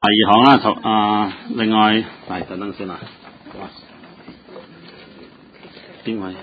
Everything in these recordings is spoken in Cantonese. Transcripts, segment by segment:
二項啦，另外等等先啦。邊位？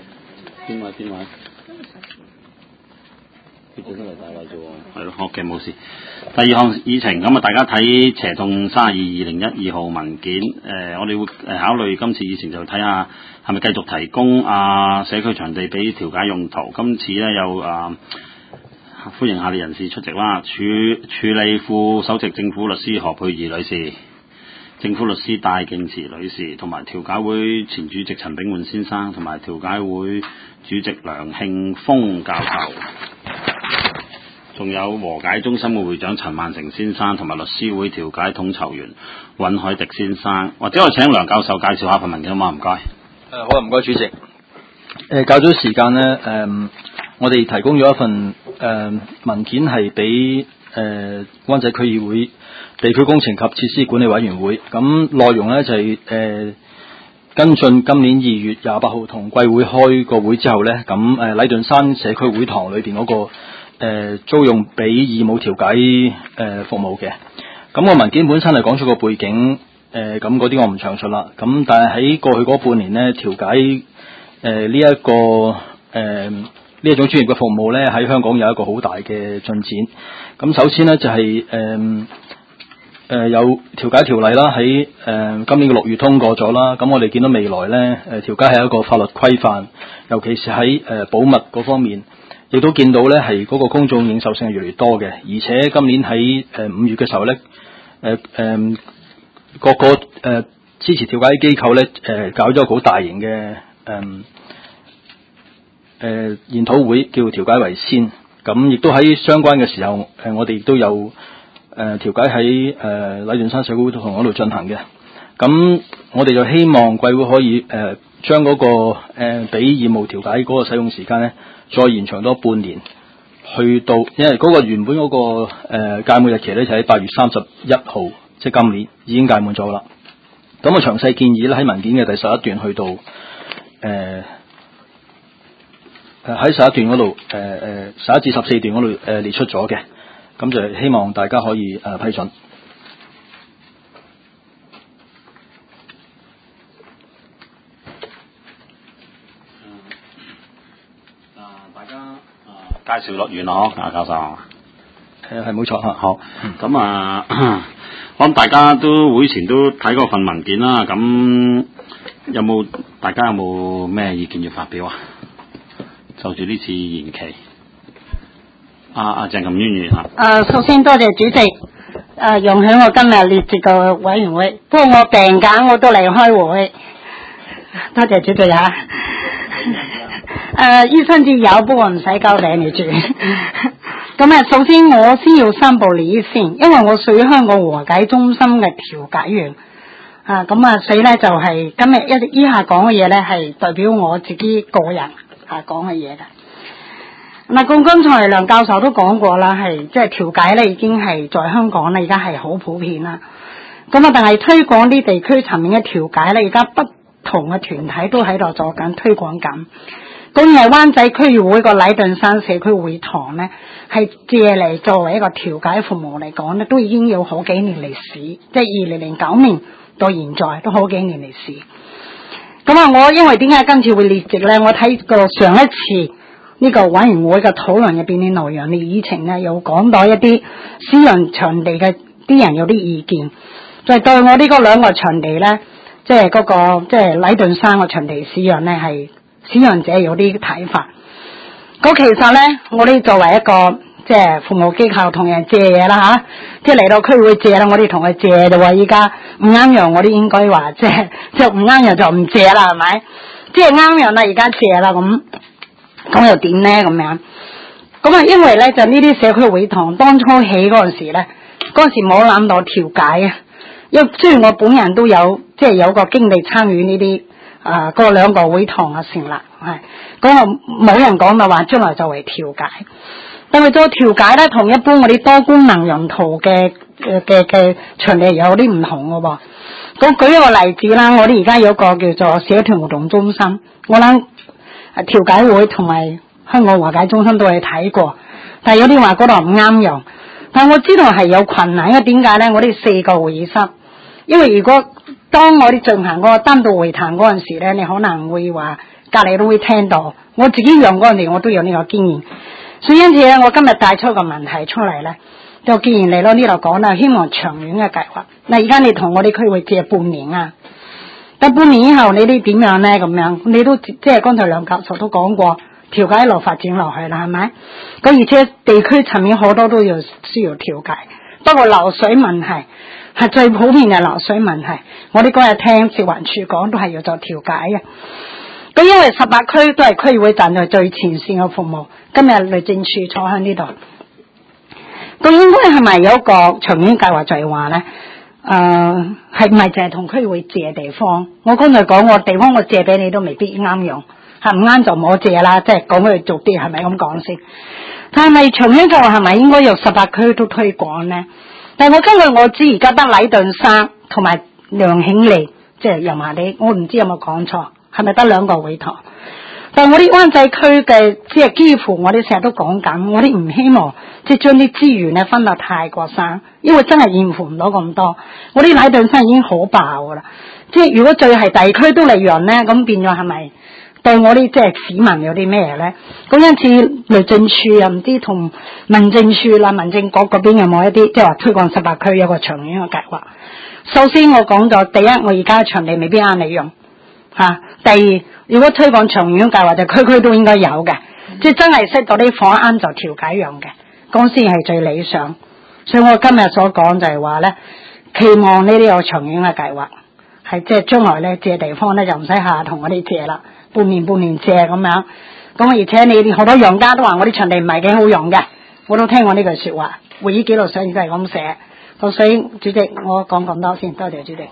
佢整得嚟大位啫喎。係咯，好嘅，冇事。第二項議程咁啊，大家睇斜洞32/2012號文件。我哋會考慮今次議程就睇下係咪繼續提供社區場地俾調解用途。今次咧有歡迎下列人士出席啦，處理副首席政府律師何佩儀女士、政府律師戴敬慈女士，同埋調解會前主席陳炳煥先生，同埋調解會主席梁慶峰教授，仲有和解中心嘅會長陳萬成先生，同埋律師會調解統籌員尹海迪先生。或者我請梁教授介紹下份文件好嗎？唔該。 好啊，唔該主席。較早時間呢，我哋提供咗一份文件係俾灣仔區議會地區工程及設施管理委員會。咁內容呢就係跟進今年2月28號同貴會開個會之後呢，咁禮頓山社區會堂裏邊嗰個租用俾義務調解服務嘅。咁個文件本身係講出個背景，咁嗰啲我唔詳述啦。咁但係喺過去嗰半年呢，調解呢一種專業嘅服務呢，喺香港有一個好大嘅進展。咁首先呢，就係有調解條例啦，喺今年嘅6月通過咗啦。咁我哋見到未來呢，調解係一個法律規範，尤其是喺保密嗰方面，亦都見到呢係嗰個公眾認受性係越嚟越多嘅。而且今年喺5月嘅時候呢，各個支持調解機構呢，搞咗個好大型嘅研討會，叫調解為先。咁亦都喺相關嘅時候，我哋亦都有調解喺禮頓山社區會堂嗰度進行嘅。咁我哋就希望貴會可以將嗰個俾義務調解嗰個使用時間咧，再延長多半年，去到因為嗰個原本嗰個屆滿日期咧就喺8月31號，即係今年已經屆滿咗啦。咁我詳細建議咧喺文件嘅第11段去到喺11段嗰度11至14段嗰度列出咗嘅，咁就希望大家可以批准。 大家介紹落完咯，教授。 係冇錯嚇。 好，咁我諗大家都會前都睇過份文件啦。咁大家有冇咩意見要發表啊？就住呢次延期，鄭琴淵議員嚇。 首先多謝主席，容許我今日列席個委員會。不過我病假，我都嚟開會。多謝主席啊。醫生紙有，不過唔使交俾你住。咁首先我先要申報利益先，因為我屬於香港和解中心嘅調解員。所以咧就係今日以下講嘅嘢咧係代表我自己個人講嘅嘢嘅。咁剛才梁教授都講過啦，係即係調解咧已經係在香港咧而家係好普遍啦。但係推廣啲地區層面嘅調解咧，而家不同嘅團體都喺度做緊推廣緊。咁而灣仔區議會個禮頓山社區會堂咧，係借嚟作為一個調解服務嚟講咧，都已經有好幾年歷史，即係2009年到現在都好幾年歷史。我因為點解今次會列席咧？我睇過上一次呢個委員會嘅討論入邊啲內容，啲議程咧有講到一啲私人場地嘅啲人有啲意見，就係對我呢個兩個場地咧，即係嗰個即係禮頓山個場地使用咧係。使用者有啲睇法，其實咧，我哋作為一個即係服務機構同人借嘢啦吓，即係嚟到區會借啦，我哋同佢借就話依家唔啱用，我哋應該話即係唔啱用就唔借啦，係咪？即係啱用啦，而家借啦咁又點咧？咁樣因為咧就呢啲社區會堂當初起嗰陣時咧，嗰陣時冇諗到調解啊，因為雖然我本人都有即係有個經歷參與呢啲。嗰兩個會堂嘅成立係，冇人講到話將來作為調解，但係做調解咧，同一般嗰啲多功能用途嘅場地有啲唔同嘅喎。咁舉一個例子啦，我哋而家有個叫做社團活動中心，我諗調解會同埋香港和解中心都係睇過，但係有啲話嗰度唔啱用。 但我知道係有困難，因為點解咧？我哋4個會議室，因為如果當我哋進行嗰個單獨會談嗰陣時咧，你可能會話隔離都會聽到。我自己用嗰陣時，我都有呢個經驗，所以因此咧，我今日帶出個問題出嚟咧，就既然嚟到呢度講啦，希望長遠嘅計劃。嗱，而家你同我哋區會借半年啊，但半年以後你哋點樣咧？咁樣你都即係剛才梁教授都講過，調解一路發展落去啦，係咪？咁而且地區層面好多都要需要調解，不過漏水問題係最普遍嘅漏水問題。我哋嗰日聽食環署講都係要做調解嘅。咁因為18區都係區議會站在最前線嘅服務，今日律政處坐喺呢度，咁應該係咪有一個長遠計劃就係話咧？係唔係淨係同區議會借地方？我剛才講個地方我借俾你都未必啱用，係唔啱就唔好借啦。即係講佢做啲係咪咁講先？但係咪長遠計劃係咪應該由18區都推廣咧？但係我根據我知而家得禮頓山同埋梁顯利，即係油麻地，我唔知有冇講錯。係咪得2個會堂？但係我啲灣仔區嘅，即係幾乎我哋成日都講緊，我哋唔希望即係將啲資源咧分得太過散，因為真係應付唔到咁多。我啲禮頓山已經好爆噶啦，即係如果最係地區都嚟讓咧，咁變咗係咪對我啲即係市民有啲咩咧？咁因此律政處又唔知同民政處啦、民政局嗰邊有冇一啲即係話推廣18區有個長遠嘅計劃？首先我講咗，第一我而家場地未必啱你用。第二，如果推廣長遠計劃，就區區都應該有嘅，即係真係識到啲房啱就調解用嘅，咁先係最理想。所以我今日所講就係話咧，期望呢啲有長遠嘅計劃，係即係將來咧借地方咧就唔使下同我哋借啦，半年借咁樣。咁而且你哋好多用家都話我啲場地唔係幾好用嘅，我都聽過呢句說話，會議記錄上亦都係咁寫。咁所以主席，我講咁多先，多謝主席。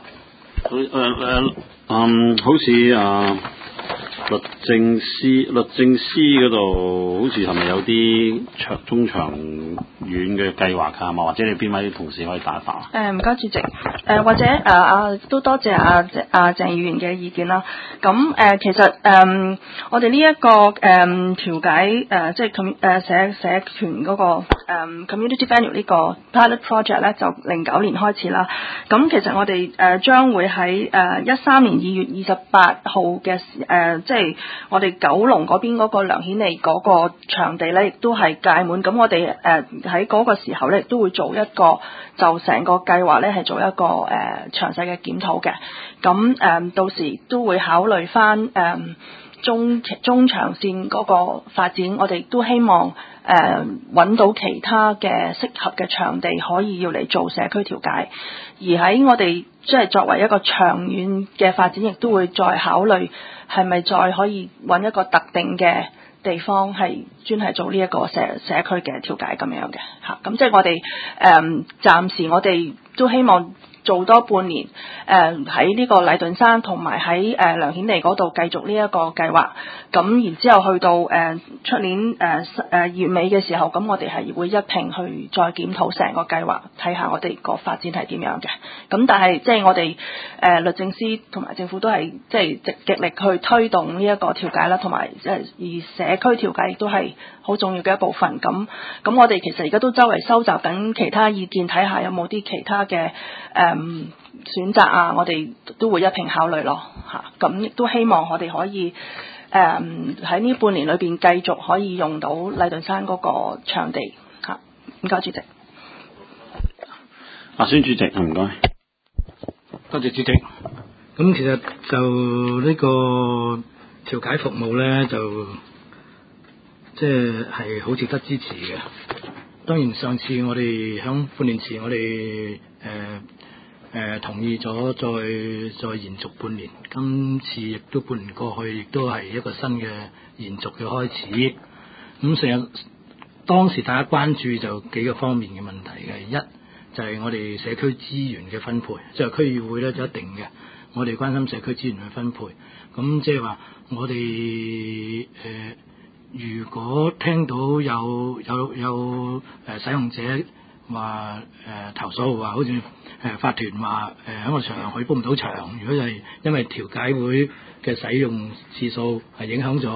好似律政司嗰度，好似係咪有啲中長遠嘅計劃㗎嘛？或者你邊位同事可以打一打？ 唔該主席。或者都多謝鄭議員嘅意見啦。咁其實我哋呢一個調解即係社團嗰個community venue 呢個 pilot project 咧，就09年開始啦。咁其實我哋將會喺13年2月28號嘅即係我哋九龍嗰邊嗰個梁顯利嗰個場地咧，亦都係屆滿。咁我哋喺嗰個時候咧，亦都會做一個就成個計劃咧係做一個詳細嘅檢討嘅。咁到時都會考慮翻中長線嗰個發展，我哋都希望揾到其他嘅適合嘅場地可以要嚟做社區調解。而喺我哋即係作為一個長遠嘅發展，亦都會再考慮係咪再可以揾一個特定嘅地方係專係做呢一個社區嘅調解咁樣嘅嚇。咁即係我哋暫時我哋都希望做多半年，喺呢個禮頓山同埋喺梁顯利嗰度繼續呢一個計劃。咁然之後去到出年2月尾嘅時候，咁我哋係會一併去再檢討成個計劃，睇下我哋個發展係點樣嘅。咁但係即係我哋律政司同埋政府都係即係極力去推動呢一個調解啦，同埋而社區調解亦都係好重要嘅一部分。咁我哋其實而家都周圍收集緊其他意見，睇下有冇啲其他嘅選擇啊，我哋都會一併考慮咯嚇。咁亦都希望我哋可以喺呢半年裏邊繼續可以用到禮頓山嗰個場地嚇。唔該主席。 阿孫主席，唔該。 多謝主席。咁其實就呢個調解服務咧，就即係好值得支持嘅。當然上次我哋響半年前我哋同意咗再延續半年，今次亦都半年過去，亦都係一個新嘅延續嘅開始。咁成日當時大家關注就幾個方面嘅問題嘅，一就係我哋社區資源嘅分配，即係區議會咧就一定嘅，我哋關心社區資源嘅分配。咁即係話我哋如果聽到有使用者話投訴話，好似法團話喺個場佢幫唔到場，如果係因為調解會嘅使用次數係影響咗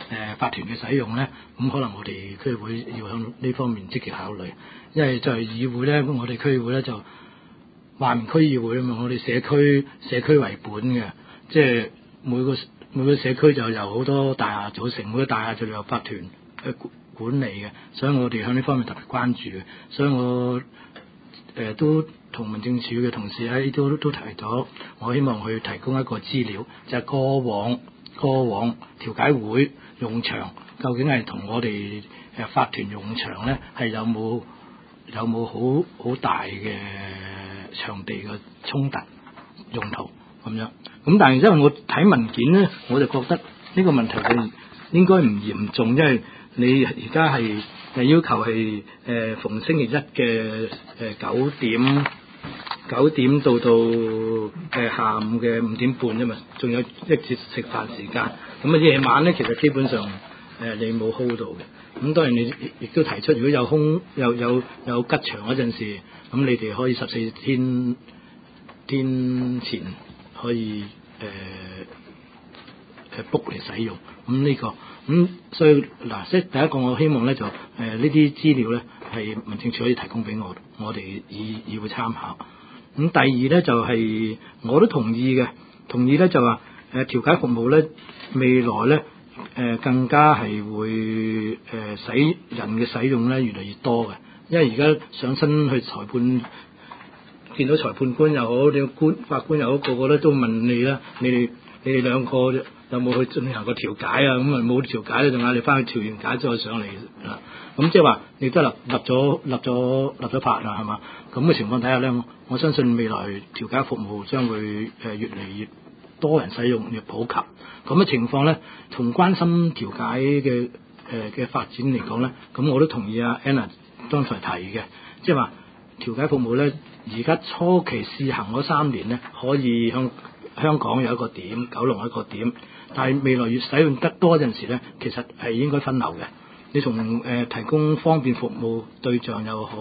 法團嘅使用咧，咁可能我哋區議會要向呢方面積極考慮，因為作為議會咧，我哋區議會咧就話明區議會啊嘛，我哋社區為本嘅，即係每個社區就由好多大廈組成，每個大廈就由法團去管理嘅，所以我哋向呢方面特別關注嘅，所以我都同民政處嘅同事喺都提咗，我希望去提供一個資料，就係過往調解會用場究竟係同我哋法團用場咧係有冇好大嘅場地嘅衝突用途咁樣。咁但係因為我睇文件咧，我就覺得呢個問題係應該唔嚴重，因為你而家係要求係逢星期一嘅9點到下午嘅5點半啫嘛，仲有一節食飯時間。咁啊夜晚咧，其實基本上你冇 hold 到嘅。咁當然你亦都提出，如果有吉場嗰陣時，咁你哋可以14天前可以book 嚟使用。所以嗱，即係第一個我希望咧就呢啲資料咧係民政處可以提供俾我哋議會參考。咁第二咧就係我都同意咧就話調解服務咧未來咧更加係會人嘅使用咧越嚟越多嘅，因為而家上身去裁判，見到裁判官又好，你法官又好，個個咧都問你啦，你哋兩個有冇去進行過調解啊？咁啊冇調解咧，就嗌你翻去調完解再上嚟啦。咁即係話你都立咗法啦，係嘛？咁嘅情況底下咧，我相信未來調解服務將會越嚟越多人使用，越普及。咁嘅情況咧，從關心調解嘅發展嚟講咧，咁我都同意阿 Anna 剛才提嘅，即係話調解服務咧，而家初期試行嗰3年咧，可以向香港有一個點，九龍一個點，但係未來越使用得多陣時咧，其實係應該分流嘅。你從提供方便服務對象又好，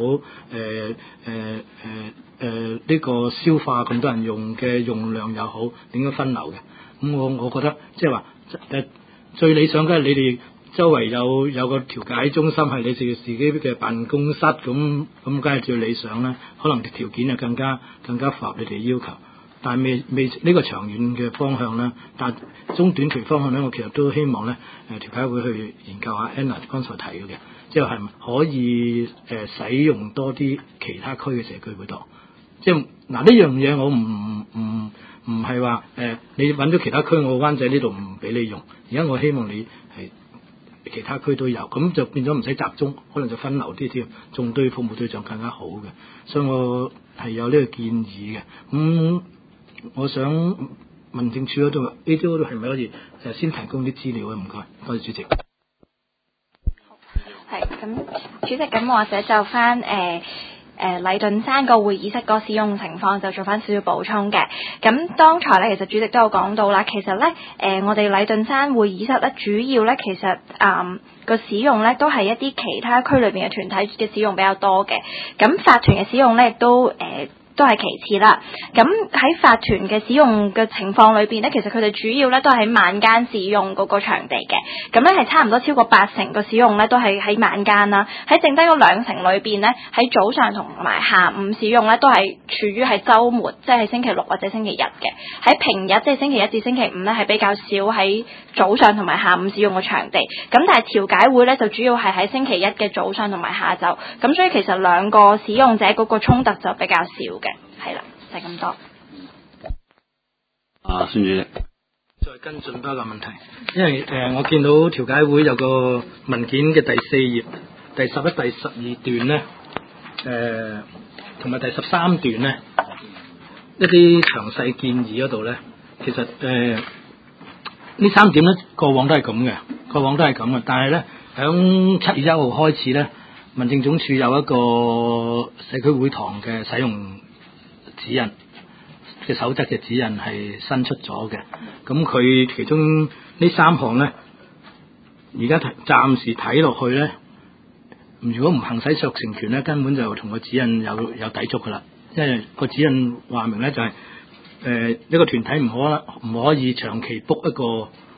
呢個消化咁多人用嘅用量又好，應該分流嘅。咁我覺得即係話最理想嘅係你哋周圍有個調解中心係你自己嘅辦公室，咁梗係最理想啦。可能條件就更加符合你哋要求。但係未呢個長遠嘅方向咧，但中短期方向咧，我其實都希望咧調解會去研究下 Anna 剛才提嘅，即係可以使用多啲其他區嘅社區會堂。即係嗱呢樣嘢我唔係話你揾咗其他區，我灣仔呢度唔俾你用。而家我希望你係其他區都有，咁就變咗唔使集中，可能就分流啲添，仲對服務對象更加好嘅。所以我係有呢個建議嘅。我想民政處嗰度 A 嗰度係咪可以先提供啲資料啊？唔該，多謝主席。 係咁，主席咁或者就翻禮頓山個會議室個使用情況就做翻少少補充嘅。咁剛才咧，其實主席都有講到啦。其實咧，我哋禮頓山會議室咧，主要咧其實個使用咧都係一啲其他區裏邊嘅團體嘅使用比較多嘅。咁法團嘅使用咧亦都係其次啦。咁喺法團嘅使用嘅情況裏邊咧，其實佢哋主要咧都係喺晚間使用嗰個場地嘅。咁咧係差唔多超過80%嘅使用咧都係喺晚間啦。喺剩低嗰2成裏邊咧，喺早上同埋下午使用咧都係處於係週末，即係星期六或者星期日嘅。喺平日即係星期一至星期五咧係比較少喺早上同埋下午使用嘅場地。咁但係調解會咧就主要係喺星期一嘅早上同埋下晝。咁所以其實兩個使用者嗰個衝突就比較少嘅。係啦，就係咁多。 孫主席， 再跟進多一個問題，因為我見到調解會有個文件嘅第4頁第11、第12段咧，同埋第13段咧，一啲詳細建議嗰度咧，其實呢3點咧過往都係咁嘅，但係咧響7月1號開始咧，民政總署有一個社區會堂嘅使用指引嘅守則嘅指引係新出咗嘅，咁佢其中呢3項咧，而家暫時睇落去咧，如果唔行使酌情權咧，根本就同個指引有抵觸噶啦，因為個指引話明咧就係一個團體唔可以長期 book 一個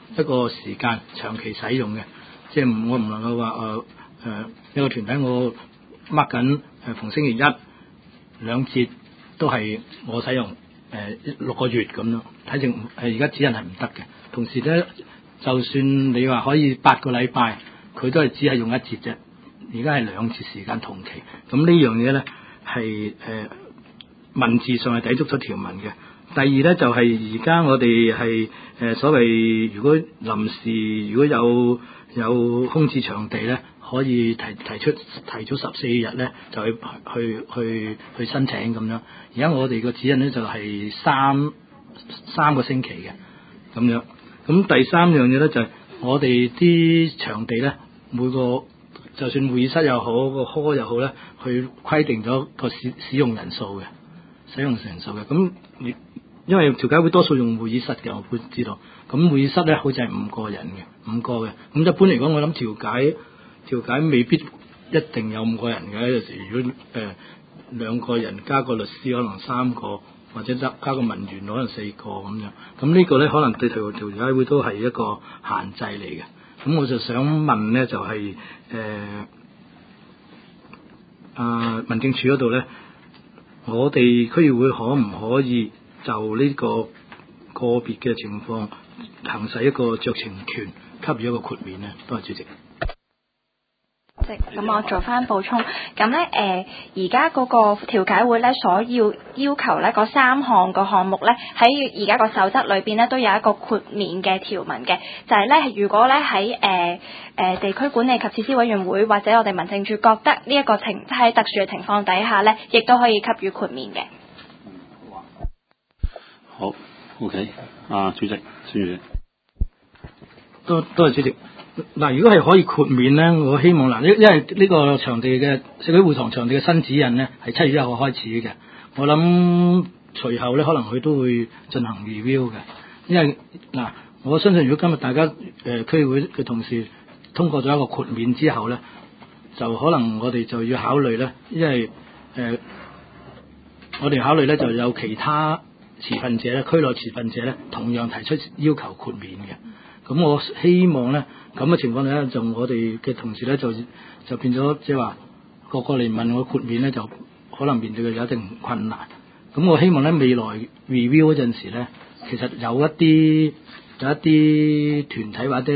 一個時間長期使用嘅，即係我唔能夠話一個團體我 mark 緊逢星期一兩節都係我使用6個月咁樣，睇正而家指引係唔得嘅。同時咧，就算你話可以8個禮拜，佢都係只係用一節啫。而家係2節時間同期，咁呢樣嘢咧係文字上係抵觸咗條文嘅。第二咧就係而家我哋係所謂如果臨時如果有空置場地咧，可以提早14日咧就去申請咁樣。而家我哋個指引咧就係三個星期嘅咁樣。咁第三樣嘢咧就係我哋啲場地咧，每個就算會議室又好，個 hall 又好咧，去規定咗個使用人數嘅，咁因為調解會多數用會議室嘅，我會知道。咁會議室咧好似係5個人嘅，5個嘅。咁一般嚟講，我諗調解未必一定有5個人嘅。有時如果2個人加個律師，可能3個，或者加個文員可能4個咁樣。咁呢個咧可能對調解會都係一個限制嚟嘅。咁我就想問咧，就係民政處嗰度咧，我哋區議會可唔可以就呢個個別嘅情況行使一個酌情權，給予一個豁免咧？多謝主席。 咁我做翻補充，咁咧而家嗰個調解會咧所要求咧嗰3項個項目咧，喺而家個守則裏邊咧都有一個豁免嘅條文嘅，就係咧如果咧喺地區管理及設施委員會或者我哋民政處覺得呢一個喺特殊嘅情況底下咧，亦都可以給予豁免嘅。 好 ，OK， 主席，孫主席， 多謝主席。嗱，如果係可以豁免咧，我希望嗱，因為呢個場地嘅社區會堂場地嘅新指引咧，係7月1號開始嘅。我諗隨後咧，可能佢都會進行 review 嘅。因為嗱，我相信如果今日大家區議會嘅同事通過咗一個豁免之後咧，就可能我哋就要考慮咧，因為我哋考慮咧就有其他持份者咧，區內持份者咧，同樣提出要求豁免嘅。咁我希望咧，咁嘅情況底下，就我哋嘅同事咧就變咗，即係話個嚟問我豁免咧，就可能面對嘅有一定困難。咁我希望咧未來 review 嗰陣時咧，其實有一啲團體或者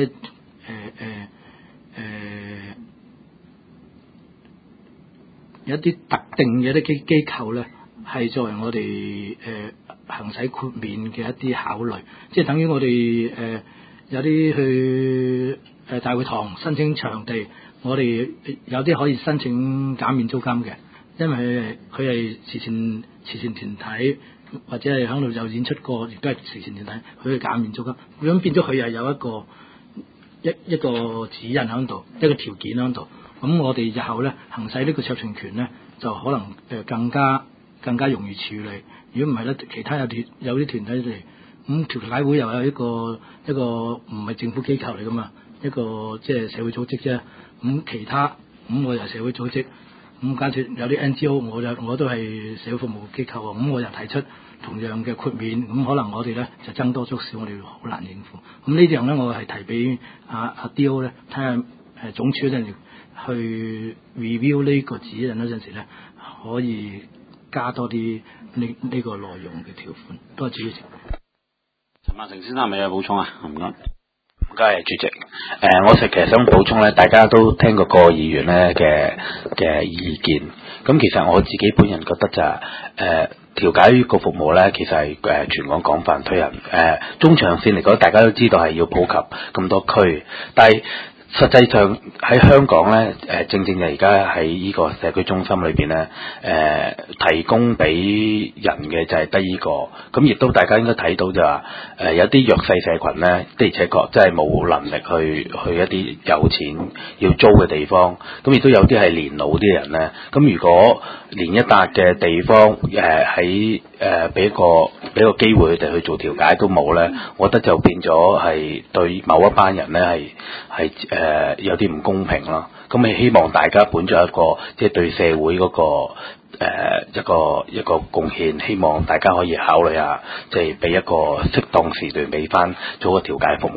有一啲特定嘅一啲機構咧，係作為我哋行使豁免嘅一啲考慮，即係等於我哋有啲去大會堂申請場地，我哋有啲可以申請減免租金嘅，因為佢係慈善團體，或者係喺度有演出過，亦都係慈善團體，佢可以減免租金。咁變咗佢係有一個指引喺度，一個條件喺度。咁我哋日後咧行使呢個酌情權咧，就可能更加容易處理。如果唔係咧，其他有啲團體嚟。咁調解會又有一個唔係政府機構嚟噶嘛，一個即係社會組織啫。咁其他我又社會組織，咁假設有啲 NGO， 我都係社會服務機構喎。咁我又提出同樣嘅豁免，咁可能我哋咧就增多足少，我哋好難應付。咁呢樣咧，我係提俾阿 D.O. 咧，睇下總署嗰陣去 review 呢個指引嗰陣時咧，可以加多啲呢個內容嘅條款。多謝主席。 陳萬成先生係咪有補充啊？唔該， 唔該，主席。我其實想補充咧，大家都聽過個議員咧嘅意見。咁其實我自己本人覺得就調解個服務咧，其實係全港廣泛推行。中長線嚟講，大家都知道係要普及咁多區，但係實際上喺香港咧，正就而家喺呢個社區中心裏邊咧，提供俾人嘅就係得呢個，咁亦都大家應該睇到就話，有啲弱勢社群咧，的而且確真係冇能力去一啲有錢要租嘅地方，咁亦都有啲係年老啲人咧，咁如果連一笪嘅地方俾個機會佢哋去做調解都冇咧，我覺得就變咗係對某一班人咧係有啲唔公平咯。咁希望大家本着一個即係對社會嗰個一個貢獻，希望大家可以考慮下，即係俾一個適當時段俾翻做個調解服務咯。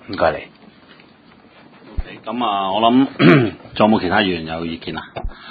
唔該你。 咁啊，我諗仲有冇其他議員有意見啊？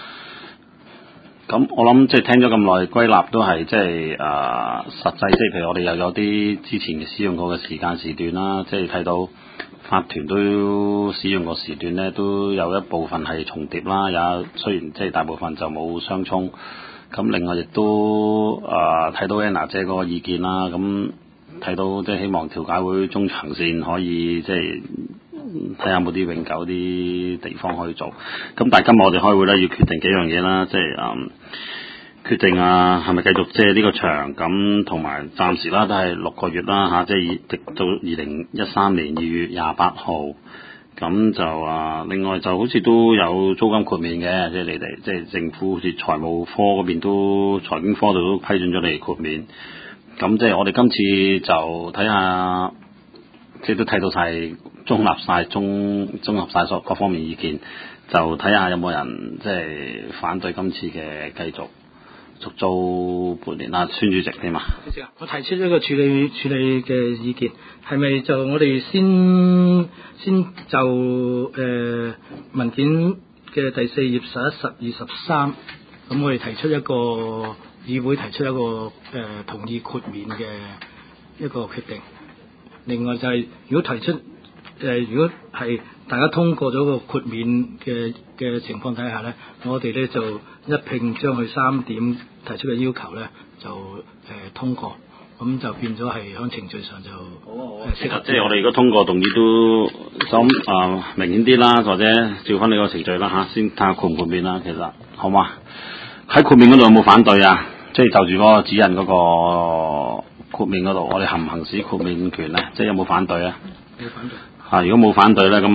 咁我諗即係聽咗咁耐，歸納都係即係實際，即係譬如我哋又有啲之前嘅使用過嘅時間時段啦，即係睇到法團都使用過時段咧，都有一部分係重疊啦，也雖然即係大部分就冇相衝。咁另外亦都睇到 Anna 姐嗰個意見啦，咁睇到即係希望調解會中長線可以即係睇下有冇啲永久啲地方可以做。咁但係今日我哋開會咧，要決定幾樣嘢啦，即係決定係咪繼續借呢個場，咁同埋暫時啦都係6個月啦嚇，即係直到2013年2月28號。咁就另外就好似都有租金豁免嘅，即係你哋即係政府好似財務科嗰邊都財經科度都批准咗你哋豁免。咁即係我哋今次就睇下，即係都睇到晒綜合晒所各方面意見，就睇下有冇人即係反對今次嘅繼續續租半年啦。孫主席添嘛？ 主席啊，我提出一個處理嘅意見，係咪就我哋先就文件嘅第4頁11、12、13，咁我哋提出一個議會提出一個同意豁免嘅一個決定。另外就係如果提出如果係大家通過咗個豁免嘅情況底下咧，我哋咧就一併將佢3點提出嘅要求咧就通過，咁就變咗係喺程序上就適合。 即係我哋如果通過動議都想明顯啲啦，或者照翻你個程序啦嚇，先睇下豁唔豁免啦。其實好嘛？喺豁免嗰度有冇反對啊？即係就住嗰個指引嗰個豁免嗰度，我哋行唔行使豁免權咧？即係有冇反對啊？ 冇反對。 如果冇反對咧，咁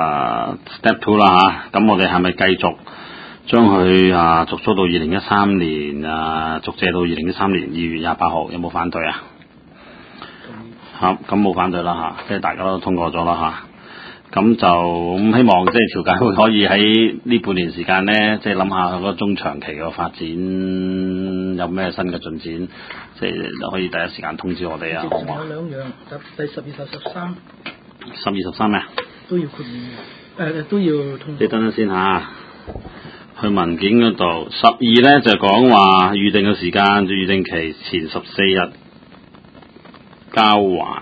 step 2啦嚇，咁我哋係咪繼續將佢續租到2013年續借到2013年2月28號？有冇反對啊？咁冇反對啦嚇，即係大家都通過咗啦嚇。咁就希望即係調解會可以喺呢半年時間咧，即係諗下嗰個中長期嘅發展有咩新嘅進展，即係可以第一時間通知我哋啊，好嘛？ 有2樣，第12、13。 12、13咩？ 都要豁免都要通過。 你等陣先嚇，去文件嗰度12咧就講話預定嘅時間，預定期前14日交還。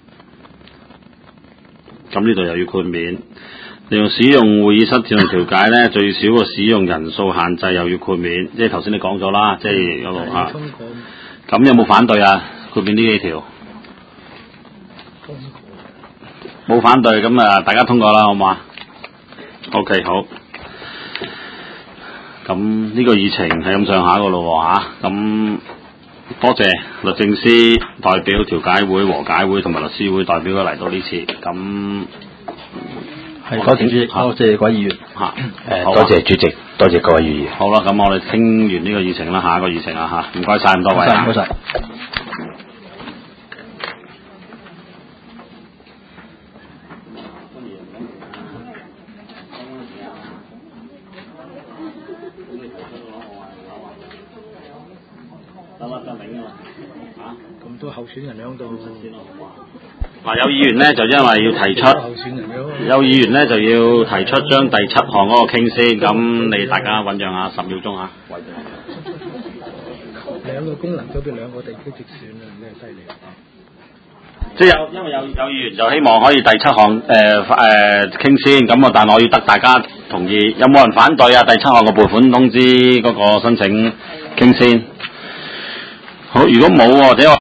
咁呢度又要豁免。利用使用會議室自動調解咧，最少個使用人數限制又要豁免。即係頭先你講咗啦，即係嗰個嚇。咁有冇反對啊？豁免呢幾條？冇反對，咁大家通過啦，好嘛 ？OK， 好。咁呢個議程係咁上下噶咯嚇，咁多謝律政司代表、調解會、和解會同埋律師會代表都嚟到呢次，咁係多謝主席，多謝各位議員多謝主席，多謝各位議員。 好啦，咁我哋傾完呢個議程啦，下一個議程啊嚇，唔該晒咁多位啊。 唔該晒。 咁多候選人喺度。 有議員咧就因為要提出，有議員咧就要提出將第7項嗰個傾先，咁你大家醞釀下10秒鐘嚇。 兩個功能組別兩個地區直選啊，咩犀利啊！ 即係因為有議員就希望可以第7項傾先，咁但係我要得大家同意，有冇人反對啊？第7項嘅撥款通知嗰個申請傾先。好，如果冇或者